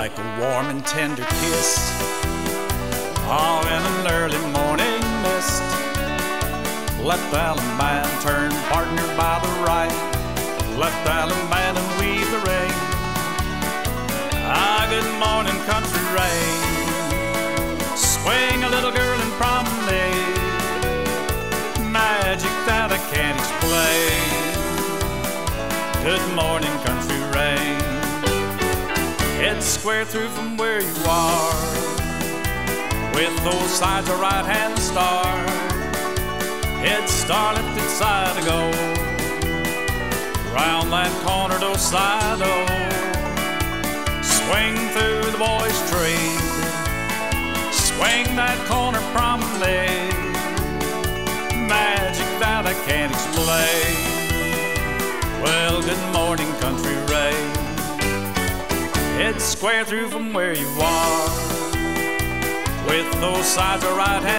like a warm and tender kiss, all in an early morning mist. Left Alabama turn partner by the right, left Alabama and weave the rain. Ah, good morning, country rain. Swing a little girl in promenade, magic that I can't explain. Good morning, country rain. Head square through from where you are, with those sides a right-hand star. Head star lifted side to go, round that corner to side o. Swing through the boys' tree, swing that corner promenade, magic that I can't explain. Well, good morning, country rain. Head square through from where you are, with those sides of right hand